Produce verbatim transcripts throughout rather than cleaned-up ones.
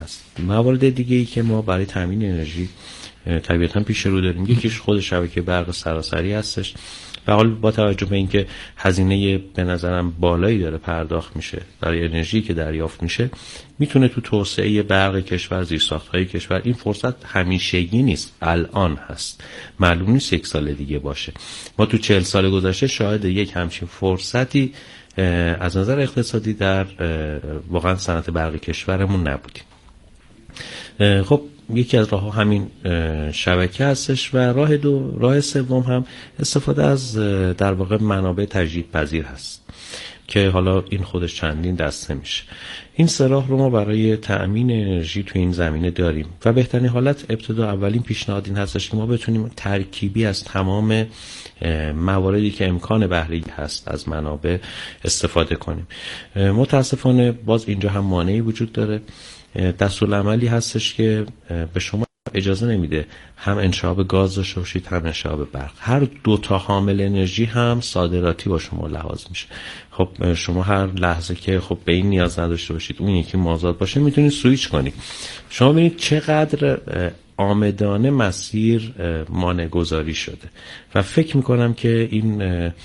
هست. موارد دیگه ای که ما برای تامین انرژی طبیعتاً پیش رو داریم، یکیش خود شبکه برق سراسری هستش و حال با توجه به اینکه هزینه به نظرم بالایی داره پرداخت میشه برای انرژی که دریافت میشه، میتونه تو توسعه برق کشور، زیرساخت‌های کشور، این فرصت همیشگی نیست، الان هست، معلوم نیست یک سال دیگه باشه. ما تو چهل سال گذشته شاهد یک همچین فرصتی از نظر اقتصادی در واقعا صنعت برق کشورمون نبودیم. خب یکی از راه‌ها همین شبکه هستش و راه دو راه سوم هم استفاده از در واقع منابع تجدیدپذیر هست که حالا این خودش چندین دسته میشه. این سه راه رو ما برای تأمین انرژی تو این زمینه داریم و بهترین حالت ابتدا اولین پیشنهاد این هستش که ما بتونیم ترکیبی از تمام مواردی که امکان بهره‌ای هست از منابع استفاده کنیم. متاسفانه باز اینجا هم مانعی وجود داره. دستورالعملی هستش که به شما اجازه نمیده هم انشعاب گاز داشته باشید هم انشعاب برق. هر دو تا حامل انرژی هم صادراتی با شما لحاظ میشه. خب شما هر لحظه که خب به این نیاز نداشته باشید اون یکی مازاد باشه میتونید سویچ کنید. شما ببینید چقدر آمدانه مسیر مانع گذاری شده و فکر میکنم که این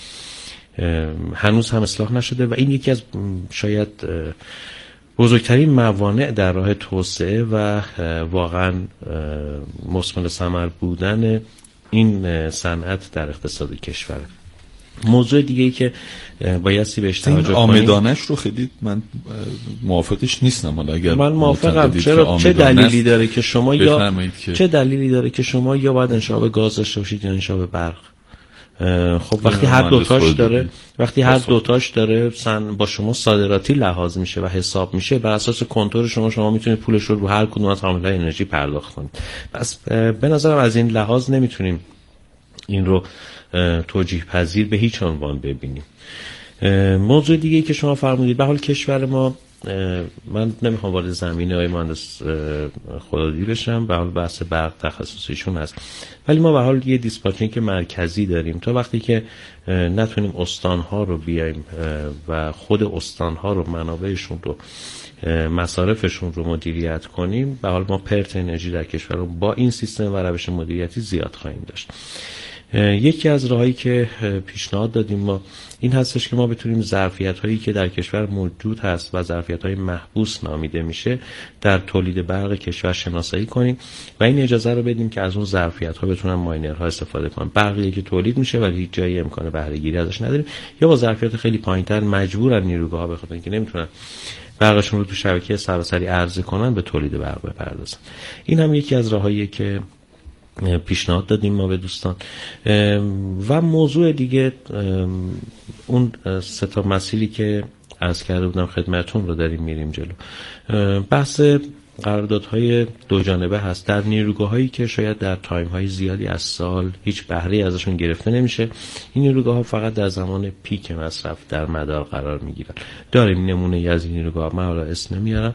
هنوز هم اصلاح نشده و این یکی از شاید بزرگترین موانع در راه توسعه و واقعا مثمر ثمر بودن این صنعت در اقتصاد کشور. موضوع دیگه ای که بایستی بهش توجه کنیم، آمدانش رو خیلی من موافقش نیستم. حالا اگر من موافقم، چرا چه دلیلی داره که شما یا که... چه دلیلی داره که شما یا باید انشعاب گاز داشته باشید یا انشعاب برق؟ خب وقتی هر دوتاش داره وقتی هر دوتاش داره سن با شما صادراتی لحاظ میشه و حساب میشه، بر اساس کنتور شما شما میتونید پولش رو رو هر کدوم از حاملهای انرژی پرداخت کنید. پس به نظرم از این لحاظ نمیتونیم این رو توجیه پذیر به هیچ عنوان ببینیم. موضوع دیگه که شما فرمودید، به حال کشور ما، من نمیخوام وارد زمینه های مهندس خدادی بشم، به حال بحث برق تخصصیشون هست، ولی ما به حال یه دیسپاتچینگ مرکزی داریم. تا وقتی که نتونیم استانها رو بیایم و خود استانها رو منابعشون رو مصارفشون رو مدیریت کنیم، به حال ما پرت انرژی در کشور رو با این سیستم و روش مدیریتی زیاد خواهیم داشت. یکی از راهایی که پیشنهاد دادیم ما این هستش که ما بتونیم ظرفیت‌هایی که در کشور موجود هست و ظرفیت‌های محبوس نامیده میشه در تولید برق کشور شناسایی کنیم و این اجازه رو بدیم که از اون ظرفیت‌ها بتونن ماینرها استفاده کنن. برقی که تولید میشه ولی هیچ جایی امکان بهره‌گیری ازش نداریم یا با ظرفیت خیلی پایین‌تر مجبورن نیروگاه‌ها بخاطر اینکه نمیتونن برقشون رو تو شبکه سراسری عرضه کنن به تولید برق بپردازن. این هم یکی از راهاییه که پیشنهاد دادیم ما به دوستان. و موضوع دیگه اون سه تا مسیری که عرض کرده بودم خدمتتون رو داریم میریم جلو. بحث قراردادهای دو جانبه هست در نیروگاهایی که شاید در تایم‌های زیادی از سال هیچ بهره‌ای ازشون گرفته نمیشه. این نیروگاه‌ها فقط در زمان پیک مصرف در مدار قرار میگیرن. داریم نمونه از این نیروگاه، من حالا اسم نمیارم،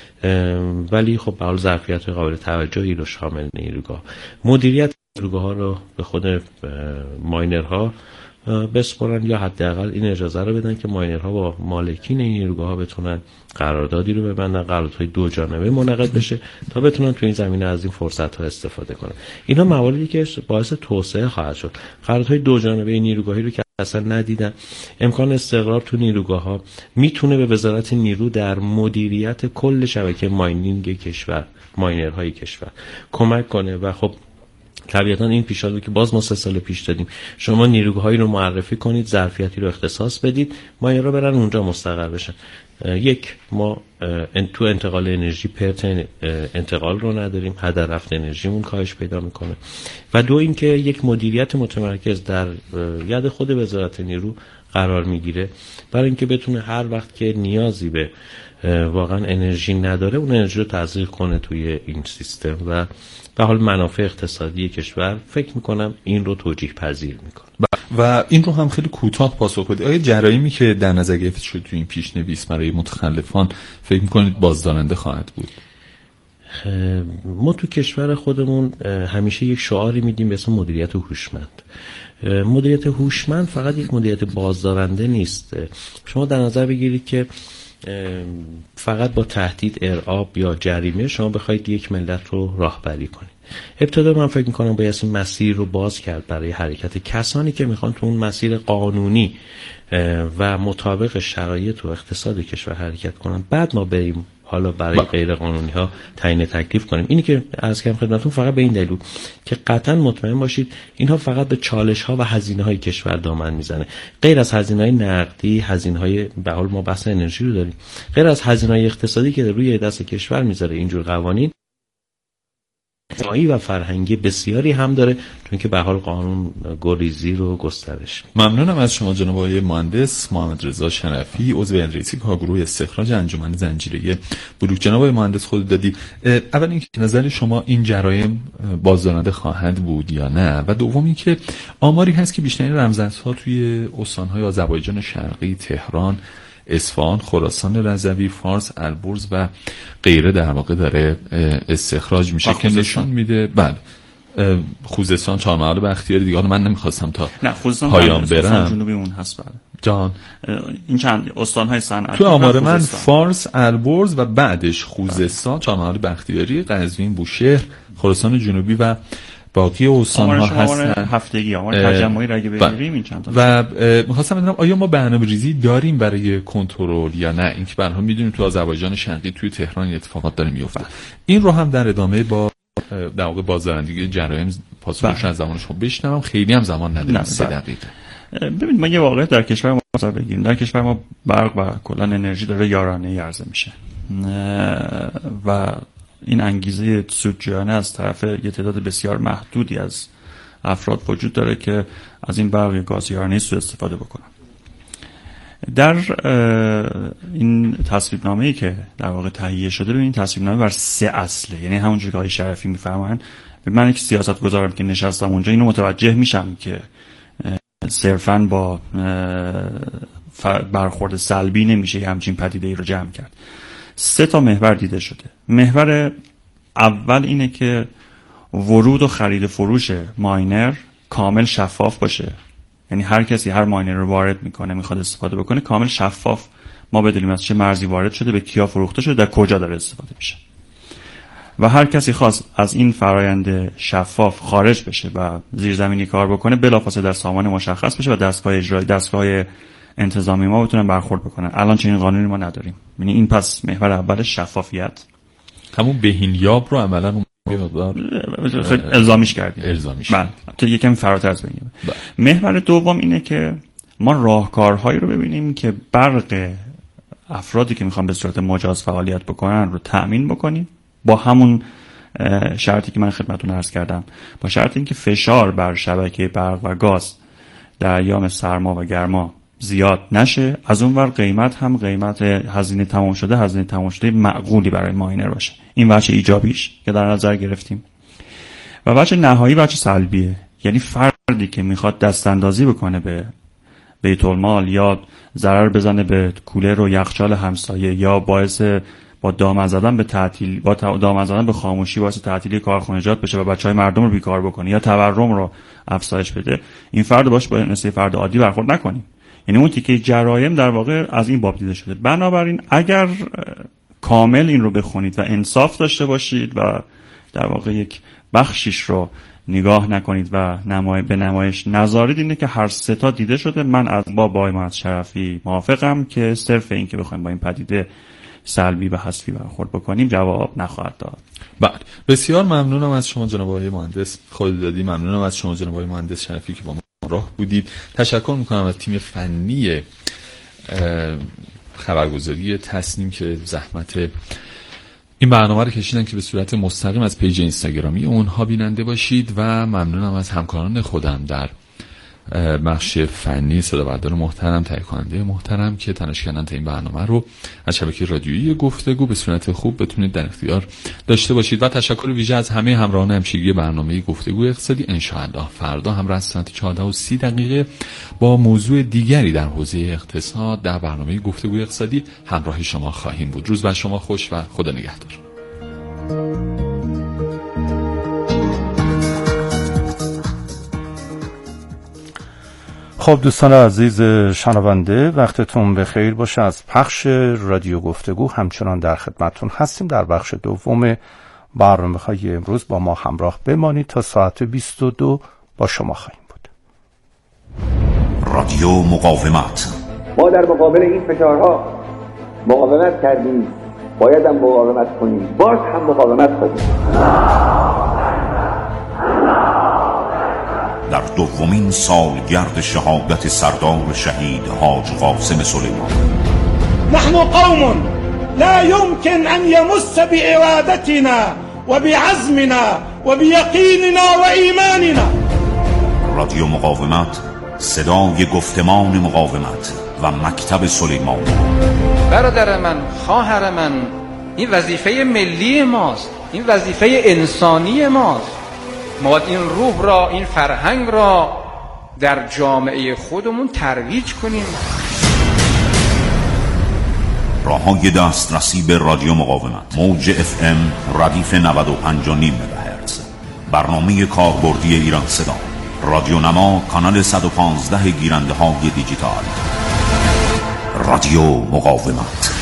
ولی خب به حال ظرفیت قابل توجهی رو شامل نیروگاه. مدیریت نیروگاه ها رو به خود ماینرها بسپارن یا حداقل این اجازه رو بدن که ماینرها با مالکین این نیروگاه ها بتونن قراردادی رو ببندن، قراردادهای دو جانبه منعقد بشه تا بتونن تو این زمینه از این فرصت ها استفاده کنن. اینا مواردی که باعث توسعه خواهد شد. قراردادهای دو جانبه نیروگاهی رو که اصلا ندیدن، امکان استقرار تو نیروگاه ها میتونه به وزارت نیرو در مدیریت کل شبکه ماینینگ کشور، ماینرهای کشور کمک کنه و خب طبیعتا این پیشنهادی که باز ما سه سال پیش دادیم، شما نیروگاهایی رو معرفی کنید، ظرفیتی رو اختصاص بدید، ماینرها برن اونجا مستقر بشن. یک، ما تو انتقال انرژی پرت انتقال رو نداریم، هدر رفت انرژیمون کاهش پیدا میکنه و دو اینکه یک مدیریت متمرکز در ید خود وزارت نیرو قرار میگیره برای اینکه بتونه هر وقت که نیازی به واقعا انرژی نداره اون انرژی رو تزریق کنه توی این سیستم و به حال منافع اقتصادی کشور فکر میکنم این رو توجیه پذیر میکنه. و این رو هم خیلی کوتاه پاسخ بدید، آیا جرایمی که در نظر گرفته شد تو این پیشنویس برای متخلفان فکر میکنید بازدارنده خواهد بود؟ ما تو کشور خودمون همیشه یک شعاری میدیم به اسم مدیریت هوشمند. مدیریت هوشمند فقط یک مدیریت بازدارنده نیست. شما در نظر بگیرید که فقط با تهدید ارعاب یا جریمه شما بخواید یک ملت رو راهبری کنید. ابتدا من فکر میکنم باید این مسیر رو باز کرد برای حرکت کسانی که میخوان تو اون مسیر قانونی و مطابق شرایط و اقتصاد کشور حرکت کنن. بعد ما بریم حالا برای با. غیر قانونی ها تعیین تکلیف کنیم. اینی که عرض کردم خدمتتون فقط به این دلیل که قطعا مطمئن باشید اینها فقط به چالش ها و هزینه های کشور دامن میزنه. غیر از هزینه های نقدی، هزینه های به حال ما بحث انرژی رو داریم، غیر از هزینه های اقتصادی که روی دست کشور میذاره اینجور قوانین، اجتماعی و فرهنگی بسیاری هم داره، چون که به حال قانون گریزی رو گسترش. ممنونم از شما جناب آقای مهندس محمد رضا شرفی، عضو رئیس کارگروه استخراج انجمن زنجیره بلوک. جناب آقای مهندس خود دادی، اول اینکه نظر شما این جرایم بازدارنده خواهد بود یا نه، و دوم اینکه آماری هست که بیشترین رمزارزها توی استان‌های آذربایجان شرقی، تهران، اصفهان، خراسان رضوی، فارس، البرز و غیره در واقع داره استخراج میشه که نشون میده بله خوزستان، چهارمحال بختیاری دیگه. من نمیخواستم تا پایان برم. جنوبی اون هست بله جان. این چند استان‌های صنعتی تو آمار من فارس، البرز و بعدش خوزستان، چهارمحال بختیاری، قزوین، بوشهر، خراسان جنوبی و باقی استان‌ها هستن. هفتگی آمار تجمعی را اگه بگیریم این چند تا. و می‌خواستم بدونم آیا ما برنامه‌ریزی داریم برای کنترل یا نه؟ اینکه برها می‌دونیم تو آذربایجان شرقی، توی تهران این اتفاقات داره میفته. این رو هم در ادامه با در واقع بازدارندگی جرایم پاسخش از زمان شما بشنوم. خیلی هم زمان نداریم، سه دقیقه. ببینید ما یه واقعیت در کشور ما بگیم. در کشور ما برق و کلا انرژی داره یارانه‌ای عرضه میشه. و این انگیزه سودجویانه از طرف یه تعداد بسیار محدودی از افراد وجود داره که از این برق گاز یارانه‌ای سوء استفاده بکنن. در این تصویبنامه‌ای که در واقع تهیه شده، ببینید تصویبنامه بر سه اصله، یعنی همونجوری که آقای شرفی می‌فرمایند. من یک سیاستگزارم که نشستم اونجا اینو متوجه میشم که صرفاً با برخورد سلبی نمیشه همچین پدیده‌ای رو جمع کرد. سه تا محور دیده شده. محور اول اینه که ورود و خرید فروش ماینر کامل شفاف باشه، یعنی هر کسی هر ماینر رو وارد میکنه میخواد استفاده بکنه کامل شفاف ما بدونیم از چه مرزی وارد شده، به کیا فروخته شده، در کجا داره استفاده میشه. و هر کسی خواست از این فرایند شفاف خارج بشه و زیرزمینی کار بکنه بلافاصله در سامان مشخص بشه و دستگاه اجرایی، دستگاه انتظامی ما بتونن برخورد بکنن. الان چنین قانونی ما نداریم. یعنی این پس محور اول شفافیت، همون بهینیاب رو عملاً خیلی الزامیش کردیم. الزامیش. بله. تو یکم فراتر از ببینیم. محور دوم اینه که ما راهکارهایی رو ببینیم که برق افرادی که میخوان به صورت مجاز فعالیت بکنن رو تأمین بکنیم، با همون شرطی که من خدمتتون عرض کردم، با شرط اینکه فشار بر شبکه برق و گاز در ایام سرما و گرما زیاد نشه، از اون ور قیمت هم قیمت هزینه تمام شده هزینه تمام شده معقولی برای ماینر باشه. این وجه ایجابیش که در نظر گرفتیم. و وجه نهایی وجه سلبیه، یعنی فردی که میخواد دست اندازی بکنه به بیت المال یا ضرر بزنه به کولر و یخچال همسایه یا باعث با دامن زدن به تعطیل با دامن زدن به خاموشی باعث تعطیلی کارخانجات بشه و بچهای مردم رو بیکار بکنه یا تورم رو افزایش بده، این فرد باش با مثل فرد عادی برخورد نکنیم. یعنی اون تیکه جرایم در واقع از این باب دیده شده. بنابراین اگر کامل این رو بخونید و انصاف داشته باشید و در واقع یک بخشیش رو نگاه نکنید و نمای به نمایش نذارید، اینه که هر سه تا دیده شده. من از با آقای مهندس شرفی موافقم که صرف این که بخوایم با این پدیده سلبی و حذفی برخورد بکنیم جواب نخواهد داد. بله، بسیار ممنونم از شما جناب آقای مهندس خوددادی، ممنونم از شما جناب آقای مهندس شرفی که با ما راه بودید. تشکر میکنم از تیم فنی خبرگزاری تصنیم که زحمت این برنامه رو کشیدن که به صورت مستقیم از پیج اینستاگرامی اونها بیننده باشید، و ممنونم از همکاران خودم در بخش فنی، صدابردار محترم، تهیه کننده محترم که تلاش کردن تا این برنامه رو از شبکه رادیویی گفتگو به صورت خوب بتونید در اختیار داشته باشید. و تشکر ویژه از همه همراهان همشگی برنامه گفتگو اقتصادی. ان شاء الله فردا هم از ساعت چهارده و سی دقیقه با موضوع دیگری در حوزه اقتصاد در برنامه گفتگو اقتصادی همراه شما خواهیم بود. روز بر شما خوش و خدا نگهدار. خب دوستان عزیز شنونده، وقتتون بخیر باشه. از پخش رادیو گفتگو همچنان در خدمتتون هستیم. در بخش دوم برنامه‌های امروز با ما همراه بمانید تا ساعت بیست و دو با شما خواهیم بود. رادیو مقاومت. ما در مقابل این فشارها مقاومت کردیم، باید هم مقاومت کنیم، باز هم مقاومت کنیم. در دومین سالگرد شهادت سردار شهید حاج قاسم سلیمانی. نحن قوم لا يمكن أن يمس بإرادتنا وبعزمنا وبيقيننا وإيماننا. رادیو مقاومت، صدای گفتمان مقاومت و مکتب سلیمانی. برادر من، خواهر من، این وظیفه ملی ماست، این وظیفه انسانی ماست. ما باید این روح را، این فرهنگ را در جامعه خودمون ترویج کنیم. راههای دسترسی به رادیو مقاومت: موج اف ام ردیف نود و پنج و نیم مگاهرتز، برنامه کاربردی ایران صدا، رادیو نما کانال صد و پانزده گیرنده های دیجیتال. رادیو مقاومت.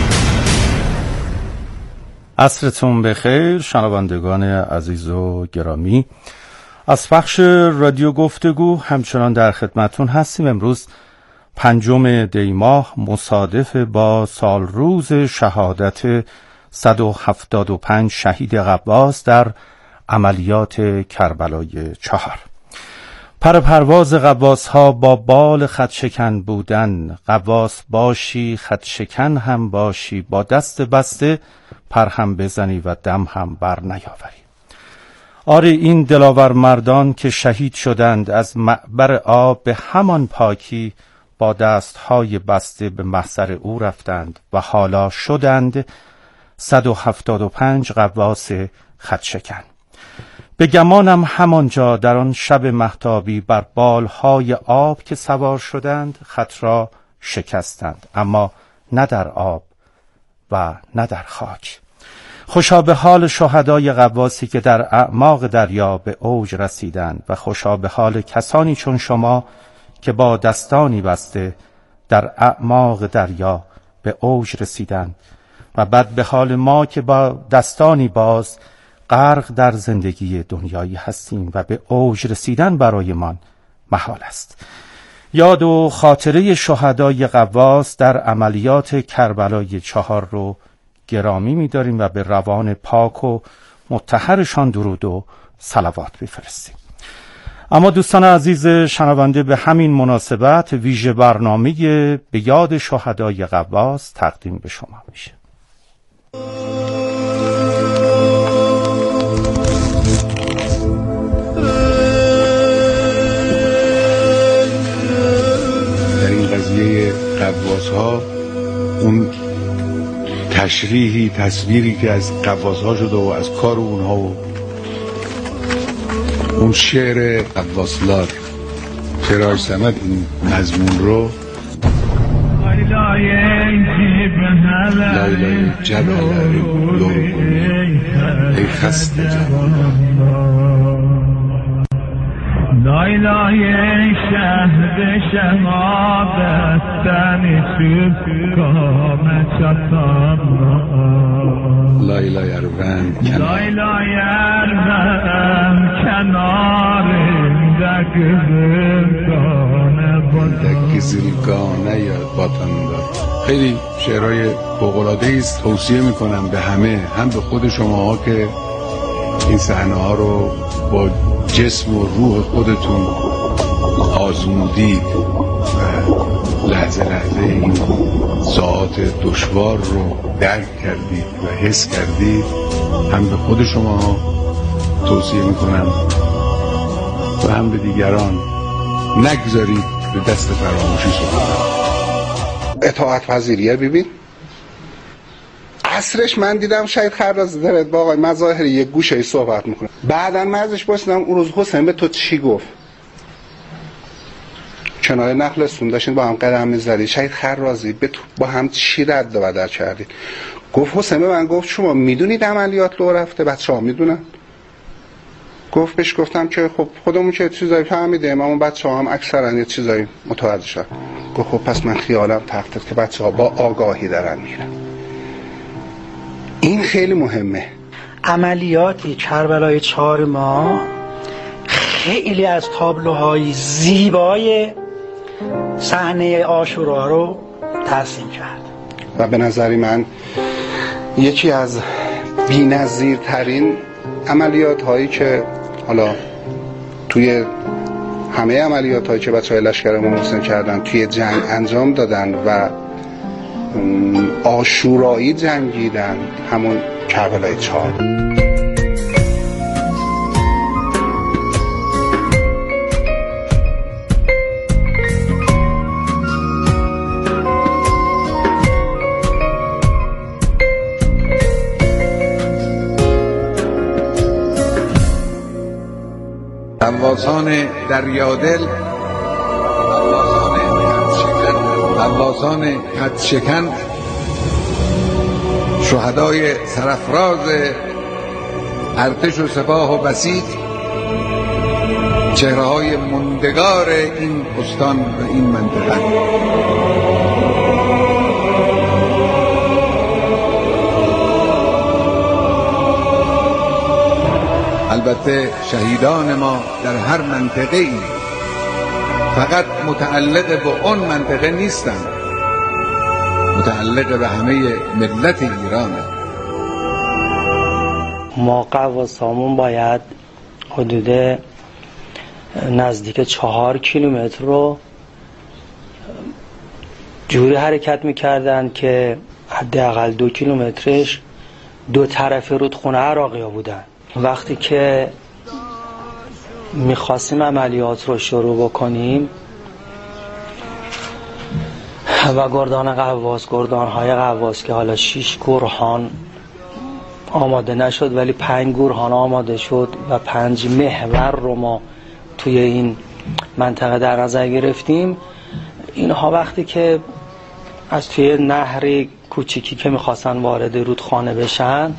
عصرتون بخیر شنوندگان عزیز و گرامی. از پخش رادیو گفتگو همچنان در خدمتون هستیم. امروز پنجم دی ماه مصادف با سال روز شهادت صد و هفتاد و پنج شهید غواص در عملیات کربلای چهار. پر پرواز غواص ها با بال خط شکن بودن، غواص باشی خط شکن هم باشی، با دست بسته پر هم بزنی و دم هم بر نیاوری. آری این دلاور مردان که شهید شدند از معبر آب، به همان پاکی با دستهای بسته به محضر او رفتند و حالا شدند صد و هفتاد و پنج غواص خط شکن. به گمانم همانجا در آن شب مهتابی بر بالهای آب که سوار شدند خط را شکستند، اما نه در آب و نه در خاک. خوشا به حال شهدای غواصی که در اعماق دریا به اوج رسیدند و خوشا به حال کسانی چون شما که با دستانی بسته در اعماق دریا به اوج رسیدند، و بد به حال ما که با دستانی باز غرق در زندگی دنیایی هستیم و به اوج رسیدن برایمان محال است. یاد و خاطره شهدای غواص در عملیات کربلای چهار رو گرامی می‌داریم و به روان پاک و مطهرشان درود و صلوات بفرستیم. اما دوستان عزیز شنونده، به همین مناسبت ویژه برنامه به یاد شهدای غواص تقدیم به شما میشه. در این قضیه غواص ها اون تشریحی، تصویری که از غواص ها شده و از کار اونها و اون شعر غواصلار فراج صمد این مضمون رو لایلای جبل لورو ای خسته جبل لایلای شهد شما بستنی تو کامت شطام لایلای اروند کنار لایلای اروند کنار دک زلگانه دک زلگانه یا باتن دار. خیلی شعرهای فوق‌العاده‌ای است. توصیه میکنم به همه، هم به خود شماها که این صحنه ها رو با جسم و روح خودتون آزمودید و لحظه لحظه این ساعات دشوار رو درک کردید و حس کردید، هم به خود شما توصیه میکنم و هم به دیگران نگذارید به دست فراموشی سپردن. اطاعت پذیریه. ببین عصرش من دیدم شهید خراز داره با آقای مظاهری یه گوشه صحبت میکنه، بعدن من ازش پرسیدم اون روز حسین به تو چی گفت؟ کنار نخلستون داشتین با هم قدم میزدید، شهید خرازی به تو با هم چی رد و بدل کردید؟ گفت حسین به من گفت شما میدونید عملیات لو رفته؟ بچه‌ها میدونن؟ گفت بهش گفتم که خب خودمون که چیزایی فهمیدیم اما بچه‌ها هم اکثرا یه چیزایی متوجه شدن. گفت خب پس من خیالم تختت که بچه‌ها با آگاهی دارن میرن. این خیلی مهمه. عملیاتی کربلای چهار ما خیلی از تابلوهای زیبای صحنه عاشورا رو ترسیم کرد و به نظری من یکی از بی‌نظیرترین عملیات هایی که حالا توی همه عملیات هایی که بچه های لشکر امام حسین کردن توی جنگ انجام دادن و عاشورایی جنگیدن همون کربلای چهار. غواصان دریادل، غواصان حدشکن، شهدای سرافراز ارتش و سپاه و بسیج، چهره‌های ماندگار این استان و این منطقه. البته شهیدان ما در هر منطقه‌ای فقط متعلق به اون منطقه نیستند، متعلق به همه ملت ایرانه. ما قواصامون باید حدود نزدیک چهار کیلومتر رو جوری حرکت میکردن که حداقل دو کیلومترش دو طرف رودخونه عراقی‌ها بودن. وقتی که میخواستیم عملیات رو شروع بکنیم و گردان قواس، گردانهای قواس که حالا شش گورهان آماده نشد ولی پنج گورهان آماده شد و پنج محور رو ما توی این منطقه در نظر گرفتیم. اینها وقتی که از توی نهر کوچیکی که میخواستن وارد رودخانه بشن،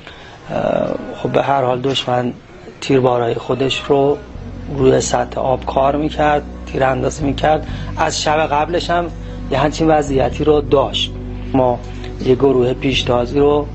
خب به هر حال دشمن تیربارای خودش رو روی سطح آب کار میکرد، تیر اندازی میکرد. از شب قبلش هم یه همچین وضعیتی رو داشت. ما یه گروه پیشتازی رو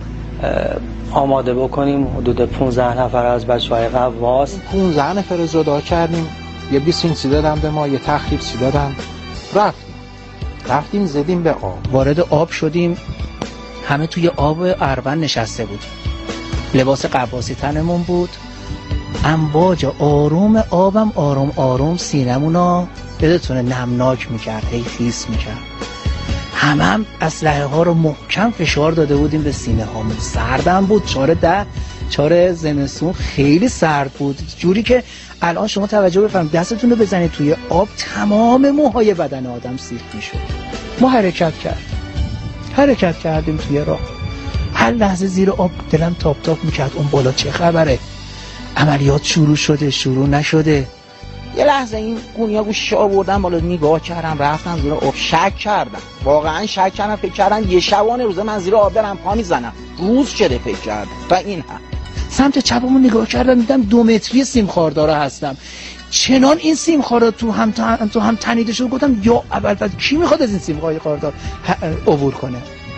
آماده بکنیم، حدود پانزده نفر از بچه‌های قواس. پانزده نفر رو جدا کردیم، یه بیست اینچی دادن به ما، یه تخریب سی دادن، رفتیم رفتیم زدیم به آب، وارد آب شدیم. همه توی آب اروند نشسته بود، لباس قواسی تنمون بود. امواج آروم آبم آروم آروم سینمونو بدتونه نمناک میکرد، هی خیس میکرد. همه هم اسلحه ها رو محکم فشار داده بودیم به سینه هامون. سردم بود، چهار ده چهار زمستون خیلی سرد بود، جوری که الان شما توجه بفرمایید دستتون رو بزنید توی آب تمام موهای بدن آدم سیخ میشد. ما حرکت کردیم حرکت کردیم توی راه. هر لحظه زیر آب دلم تاپ تاپ میکرد اون بالا چه خبره، عملیات شروع شده شروع نشده. یه لحظه این گونیا گوشش آوردن بالا، نگاه کردم، رفتم زیر آب، شک کردم، واقعا شک کردم، فکر کردم یه شبانه روزه من زیر آب برم پا میزنم، روز شده فکر کردم. و این هم سمت چپمون نگاه کردم، دیدم دو متری سیم خاردار هستم. چنان این سیم خاردار تو هم تو هم تنیده شد، گفتم یا اول بعد کی میخواد از این سیم خاردار عبور کنه.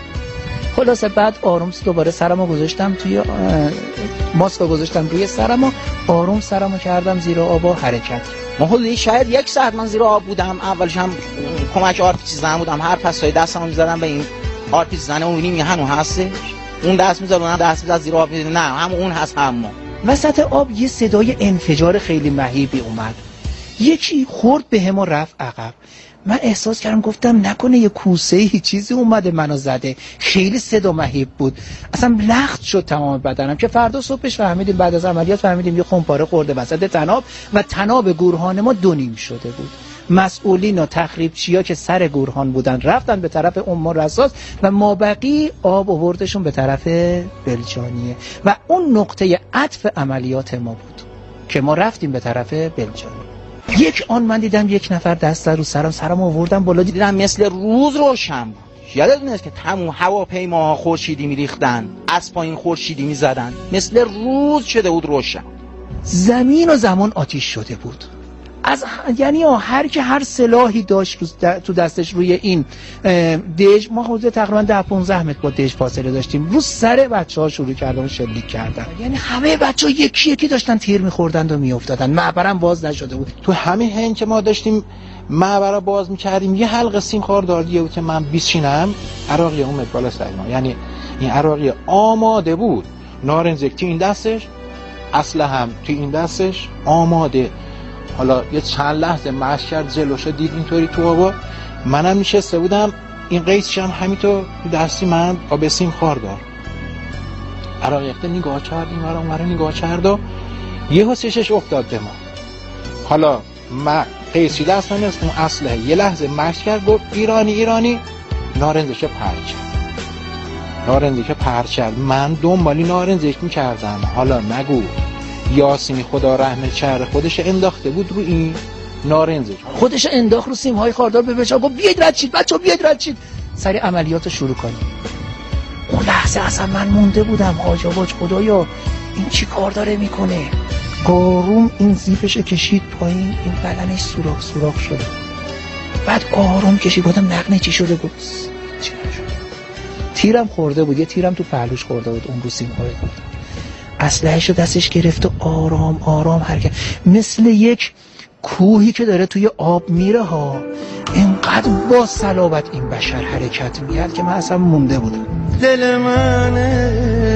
خلاصه بعد آروم دوباره سرمو گذاشتم توی ماسکو، گذاشتم روی سرمو، آروم سرمو کردم زیر آب و حرکت. ما حدودی شاید یک ساعت من زیر آب بودم. اولش هم کمک آرتیسی زن بودم، هر پسای دستمو می‌زدم به این آرتیسی زنه، اون می‌بینیم هنوز هسته، اون دست می‌زد اون دست می‌زد زیر آب، می‌دید نه هم اون هست هم ما. وسط آب یه صدای انفجار خیلی مهیبی اومد، یکی خورد بهم و رفت عقب. من احساس کردم، گفتم نکنه یه کوسه ای چیزی اومده منو زده. خیلی صدا مهیب بود، اصلا لخت شد تمام بدنم. که فردا صبحش فهمیدیم، بعد از عملیات فهمیدیم یه خمپاره خورده وسط تناب و تناب گورهان ما دو نیم شده بود. مسئولین و تخریبچیا که سر گورهان بودن رفتن به طرف ام رصاص و مابقی آب آوردشون به طرف بلجانیه و اون نقطه عطف عملیات ما بود که ما رفتیم به طرف بلجانیه. یک آن من دیدم یک نفر دست رو سرم سرم آوردم بالا، دیدم مثل روز روشن بود. یادتون نیست که تمام هواپیماها خورشیدی میریختن، از پایین خورشیدی میزدن، مثل روز شده بود روشن. زمین و زمان آتیش شده بود. از یعنی هر که هر سلاحی داشت تو دستش روی این دژ، ما حدود تقریبا ده پانزده متر با دژ فاصله داشتیم، رو سر بچه‌ها شروع کردن شلیک کردن. یعنی همه بچه‌ها یکی یکی داشتن تیر می‌خوردن و میافتادن. معبرم باز نشده بود. تو همین هنگ که ما داشتیم معبر باز می‌کردیم، یه حلقه سیم خارداریه بود که من بیسینم عراقی اومد بالا سرما. یعنی این عراقی آماده بود، نارنجک تو این دستش، اسلحه هم تو این دستش آماده. حالا یه چند لحظه مشت کرد جلوشو دید اینطوری تو آبا، منم نشسته بودم، این قیچی هم همینطور تو دستی من با بسیم خاردار. عراقیقته نگاه کرد، این ورا اون ورا نگاه کرد و یه حسشش افتاد به ما. حالا من قیچی دستم است، اون اسلحه یه لحظه مشت کرد، گفت ایرانی ایرانی، نارنجش پرت کرد. نارنجش پرت کرد، من دنبالی نارنجش میکردم. حالا نگو یاسینی خدا رحمت کرده خودش انداخته بود رو این نارنجش، خودش انداخت رو سیم های خاردار به بچه‌ها، گفت بیاید رد شید بچه‌ها، بیاید رد شید، سری عملیات رو شروع کنیم. اون لحظه اصلا من مونده بودم، حاج آباج خدایا این چی کار داره میکنه. آروم این زیپش کشید پایین، این بدنش سوراخ سوراخ شده، بعد آروم کشید، گفتم نقنه چی شده؟ گفت چی نشد. تیرم خورده بود، یه تیرم تو پهلوش خورده بود اون رو سیم های خاردار. اسلحه‌اش رو دستش گرفت و آرام آرام حرکت، مثل یک کوهی که داره توی آب میره ها. اینقدر با صلابت این بشر حرکت میاد که من اصلا مونده بودم. دل منه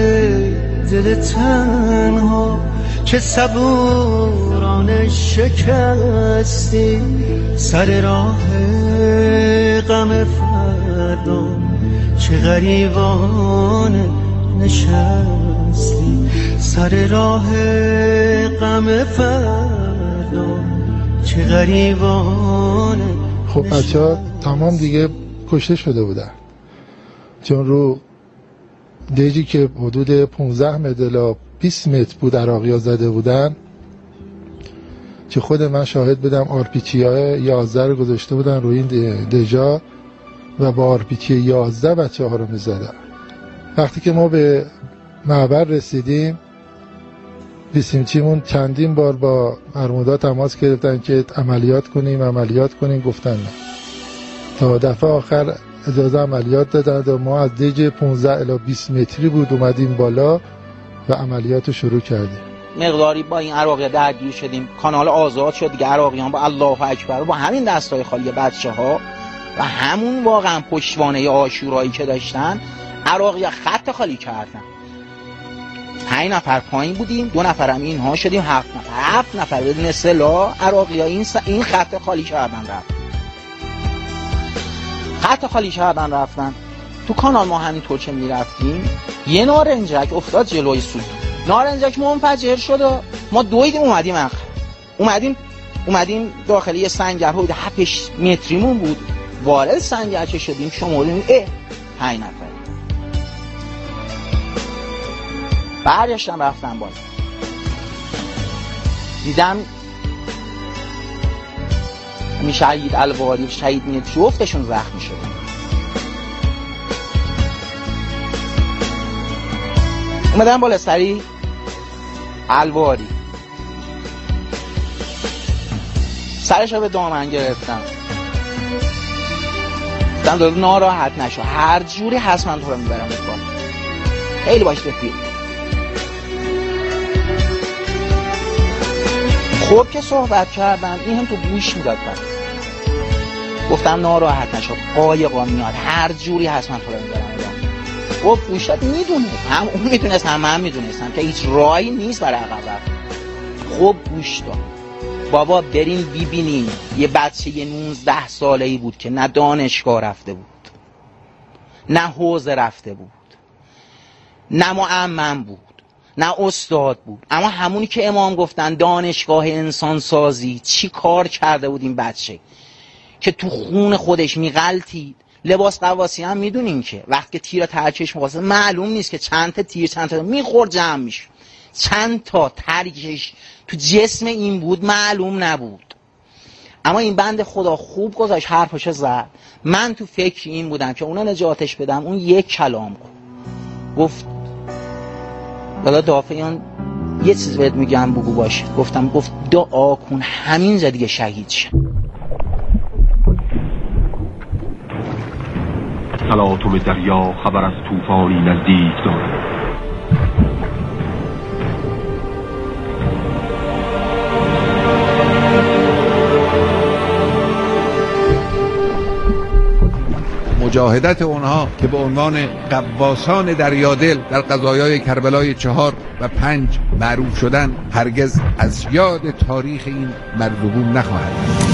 دل تنها که صبورانه شکستی، سر راه غم فردا چه غریبانه نشستی، سر راه غم فردا چه غریبانه. خب بچه ها تمام دیگه کشته شده بودن، چون رو دژی که حدود پانزده متر الی بیست متر بود عراقی ها زده بودن، که خود من شاهد بدم آرپیچی های یازده رو گذاشته بودن روی این دژا و با آرپیچی یازده بچه ها رو می زدن. وقتی که ما به معبر رسیدیم، بیسیمچیمون چندین بار با مرمودا تماس گرفتن که عملیات کنیم عملیات کنیم، گفتن نه. تا دفعه آخر اجازه عملیات دادن و ما از دژ پانزده الی بیست متری بود اومدیم بالا و عملیات رو شروع کردیم. مقداری با این عراقی درگیر شدیم، کانال آزاد شد دیگه، عراقیان با الله اکبر با همین دستای خالی بچه‌ها و همون واقعا پشتوانه عاشورایی که داشتن، عراقی خط خالی کردن. پنج نفر پایین بودیم، دو نفرم اینها شدیم، هفت نفر هفت نفر بدون سلاح عراقی ها این, س... این خط خالی کردن رفت خط خالی کردن رفتن. تو کانال ما همینطور که میرفتیم یه نارنجک افتاد جلوی سود، نارنجک منفجر شد و ما دویدیم اومدیم اخر اومدیم اومدیم داخل یه سنگر حدود هفت متریمون بود، وارد سنگر که شدیم شمردیم اه پنج نفر. برگشتم رفتم بالا، دیدم می شهید الواری شهید می جفتشون زخمی شدن. اومدم بالا سری الواری سرشو به دامن گرفتم، گفتم دارو ناراحت نشو، هر جوری هست من تو رو میبرم بالا، خیلی باش رفیق. خب که صحبت کردم این هم تو گوش میداد، بعد گفتم ناراحت نشو، قایقا میاد، هر جوری هست من تو رو میبرم بالا. خب گوش داد، میدونه هم اون میدونست هم من میدونستم که هیچ راهی نیست برای عقب رفت. خب گوش داد بابا بریم ببینیم. یه بچه یه نوزده ساله‌ای بود که نه دانشگاه رفته بود نه حوزه رفته بود نه معمم بود نه استاد بود، اما همونی که امام گفتن دانشگاه انسان سازی چی کار کرده بود این بچه که تو خون خودش میغلطید. لباس قواسی هم میدونیم که وقتی تیر ترکش میخواسته معلوم نیست که چند تا تیر چند تا میخورد جمع میشه، چند تا ترکش تو جسم این بود معلوم نبود. اما این بند خدا خوب گذاشت حرفشو زد. من تو فکر این بودم که اونا نجاتش بدم. اون یک کلام گفت، گفت دادا دافعیان یه چیز بهت میگم بگو باشه. گفتم گفت دعا کن همینجا دیگه شهید شه. تلاطم دریا خبر از طوفانی نزدیک دارد. مجاهدت اونها که به عنوان قواسان دریادل در قضایای کربلای چهار و پنج معروف شدن هرگز از یاد تاریخ این مردمون نخواهد.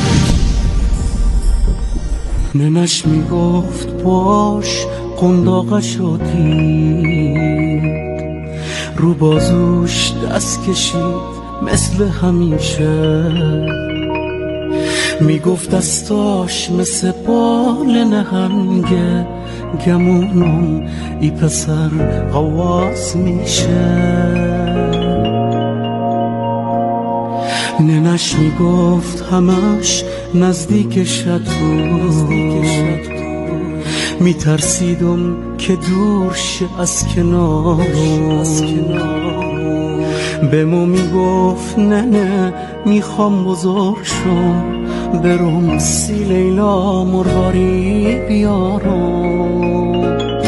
ننش میگفت باش قنداقش رو دید، رو بازوش دست کشید مثل همیشه، میگفت دستاش مثل بال نهنگه، گمونم ای پسر قواس میشه. ننش میگفت همش نزدیک شد، میترسیدم که دور شه از کنارم. به مو میگفت نه نه میخوام بزرگ شم، برم سی لیلا مرغاری بیارم.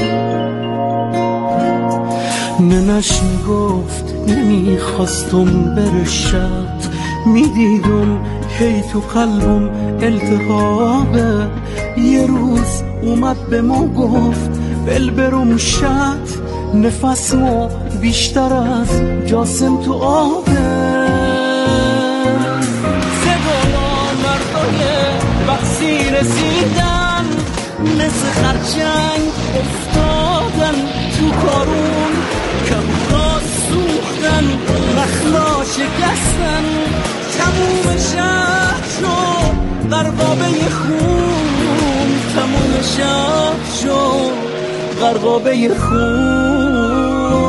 ننش میگفت نمیخواستم برشد، میدیدم هی تو قلبم التهابه. یه روز اومد به ما گفت بل برم شد، نفسمو بیشتر از جاسم تو آبه. وقتی رسیدن مثل خرچنگ افتادن تو کارون، کبوتا سوختن مخلا شکستن، تموم شهر شد غرقابه خون، تموم شهر شد غرقابه خون.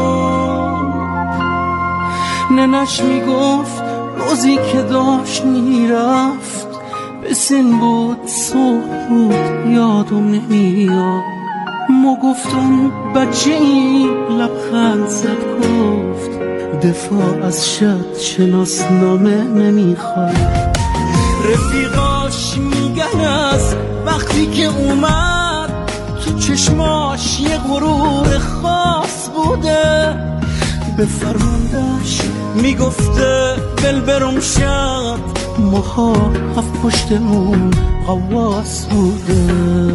ننش میگفت روزی که داشت میرفت بسن بود صبح بود یادم نمیاد، ما گفتم بچه این لبخند زد گفت دفاع از شد شناسنامه نمیخواد. رفیقاش میگن از وقتی که اومد تو چشماش یه غرور خاص بوده، به فرماندهش میگفته بل برم شد، ماها هفت پشتمون قواس بوده.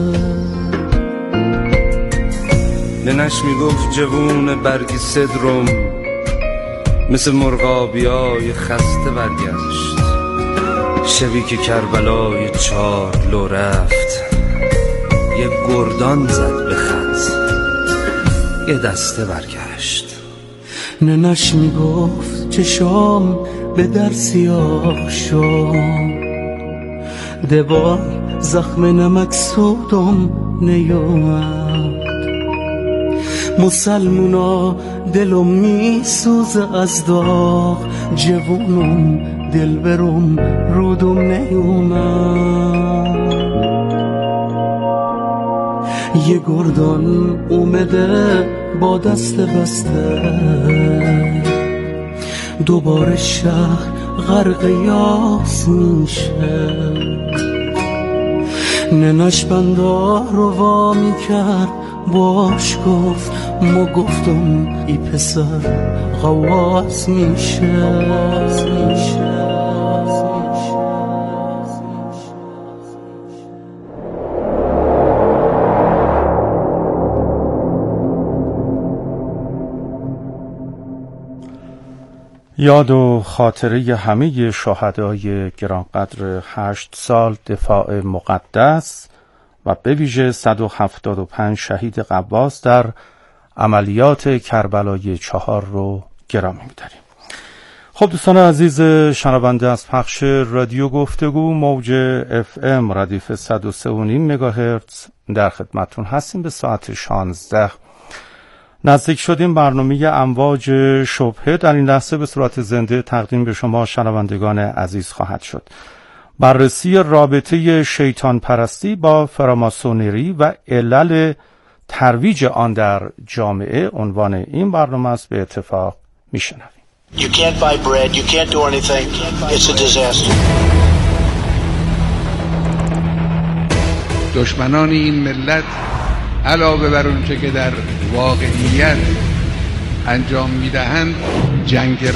ننش میگفت جوون برگی صدرم مثل مرغابیای خسته برگشت، شبی که کربلای چار لو رفت، یه گردان زد به خز یه دسته برگشت. ننش میگفت چشام به در سیاه شد، دوار زخم نمک سودم نیومد، مسلمونا دلم میسوزه از داغ، جوونم دل برم رودم نیومد. یه گردان اومده با دست بسته، دوباره شهر غرق یاس میشه. ننش بندا رو وا میکرد باش گفت، ما گفتم ای پسر غواص میشه. یاد و خاطره همه شهدای گرانقدر هشت سال دفاع مقدس و به ویژه صد و هفتاد و پنج شهید قواس در عملیات کربلای چهار رو گرامی می‌داریم. خب دوستان عزیز شنونده از پخش رادیو گفتگو موج اف ام ردیف صد و سه و نیم مگاهرتز در خدمتتون هستیم. به ساعت شانزده نزدیک شدیم. برنامه امواج شبهه در این لحظه به صورت زنده تقدیم به شما شنوندگان عزیز خواهد شد. بررسی رابطه شیطان پرستی با فراماسونری و علل ترویج آن در جامعه عنوان این برنامه است. به اتفاق میشنویم. You can't buy bread, you can't do anything. It's a disaster. دشمنان این ملت علاوه بر اون چه که در واقعیت انجام میدهند جنگ